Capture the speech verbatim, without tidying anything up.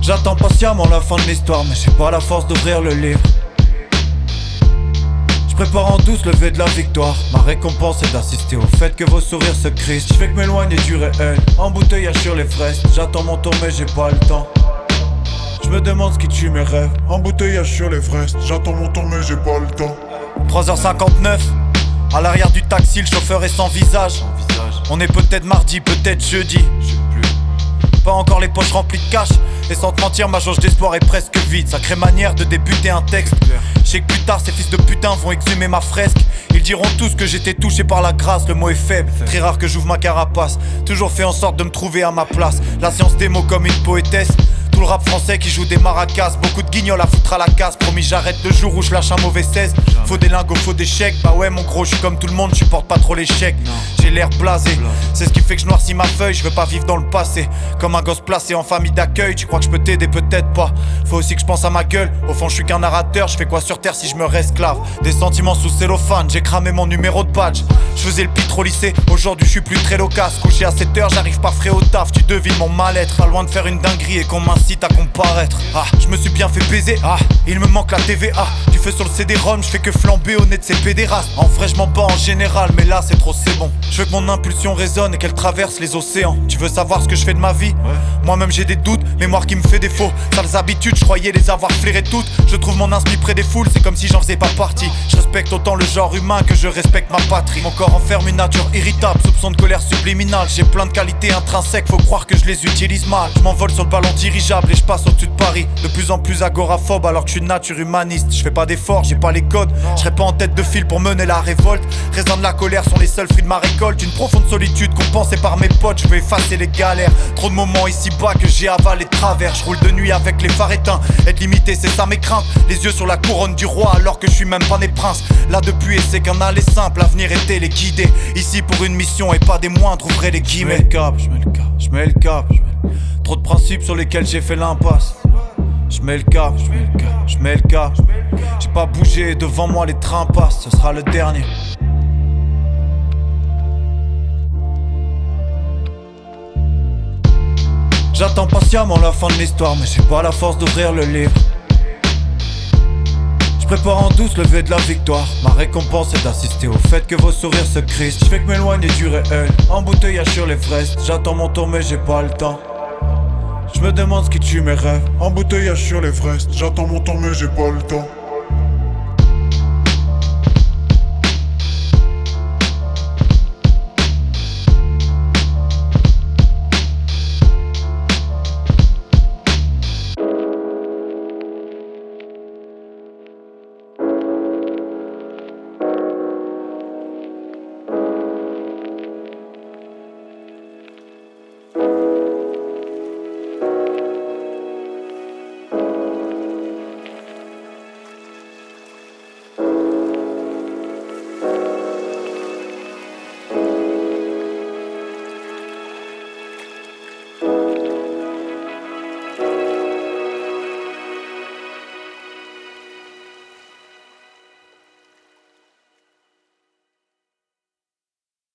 J'attends patiemment la fin de l'histoire, mais j'ai pas la force d'ouvrir le livre. Prépare en douce le lever de la victoire. Ma récompense est d'assister au fait que vos sourires se crispent. J'fais que m'éloigner du réel, embouteillage sur les fraises. J'attends mon tour mais j'ai pas le temps. J'me demande ce qui tue mes rêves. Embouteillage sur les fraises. J'attends mon tour mais j'ai pas le temps. Trois heures cinquante-neuf, à l'arrière du taxi, le chauffeur est sans visage. On est peut-être mardi, peut-être jeudi. Pas encore les poches remplies de cash. Et sans te mentir, ma jauge d'espoir est presque vide. Sacrée manière de débuter un texte. Je sais que plus tard, ces fils de putain vont exhumer ma fresque. Ils diront tous que j'étais touché par la grâce. Le mot est faible, très rare que j'ouvre ma carapace. Toujours fait en sorte de me trouver à ma place. La science des mots comme une poétesse. Tout le rap français qui joue des maracas. Beaucoup de guignols à foutre à la casse. Promis j'arrête le jour où je lâche un mauvais seize. Faut des lingots, faut des chèques. Bah ouais mon gros, je suis comme tout le monde, je supporte pas trop l'échec. J'ai l'air blasé, c'est ce qui fait que je noircis ma feuille. Je veux pas vivre dans le passé, comme un gosse placé en famille d'accueil. Tu crois que je peux t'aider, peut-être pas. Faut aussi que je pense à ma gueule. Au fond je suis qu'un narrateur, je fais quoi sur terre si je me resclave. Des sentiments sous cellophane, j'ai cramé mon numéro de badge. Je faisais le pitre au lycée, aujourd'hui je suis plus très loquace. Couché à sept heures, j'arrive pas frais au taf. Tu devines mon mal-être, pas loin de faire une dinguerie et qu'on m'incite à comparaître. Ah, je me suis bien fait baiser, ah, il me manque la T V A. Du feu sur le C D-ROM, je fais que flamber au nez de ces pédérastes. En vrai je m'en bats en général, mais là c'est trop, c'est bon. Je veux que mon impulsion résonne et qu'elle traverse les océans. Tu veux savoir ce que je fais de ma vie? Ouais. Moi-même j'ai des doutes, mémoire qui me fait défaut. Sales habitudes, je croyais les avoir flairées toutes. Je trouve mon inspi près des foules, c'est comme si j'en faisais pas partie. Je respecte autant le genre humain que je respecte ma patrie. Mon corps enferme une nature irritable, soupçon de colère subliminale. J'ai plein de qualités intrinsèques, faut croire que je les utilise mal. Je m'envole sur le ballon dirigeable et je passe au-dessus de Paris. De plus en plus agoraphobe alors que je suis de nature humaniste. Je fais pas d'efforts, j'ai pas les codes. Je serai pas en tête de file pour mener la révolte. Raisins de la colère sont les seuls fruits de ma récolte. Une profonde solitude compensée par mes potes. Je veux effacer les galères. Trop de moments ici bas que j'ai avalé de travers. Je roule de nuit avec les phares éteints. Être limité c'est ça mes craintes. Les yeux sur la couronne du roi alors que je suis même pas né prince. Là depuis et c'est qu'un aller simple. L'avenir est téléguidé. Ici pour une mission et pas des moindres. Ouvrez les guillemets. Je mets le cap, je mets le cap, je mets le cap. Trop de principes sur lesquels j'ai fait l'impasse. Je mets le cap, je mets le cap, je mets le cap. J'ai pas bougé, devant moi les trains passent, ce sera le dernier. J'attends patiemment la fin de l'histoire, mais j'ai pas la force d'ouvrir le livre. Je prépare en douce le lever de la victoire. Ma récompense est d'assister au fait que vos sourires se crispent. Je fais que m'éloigner du réel, embouteillage sur les fraises. J'attends mon tour mais j'ai pas le temps. Je me demande ce qui tue mes rêves. Embouteillage sur les fraises. J'attends mon tour mais j'ai pas le temps.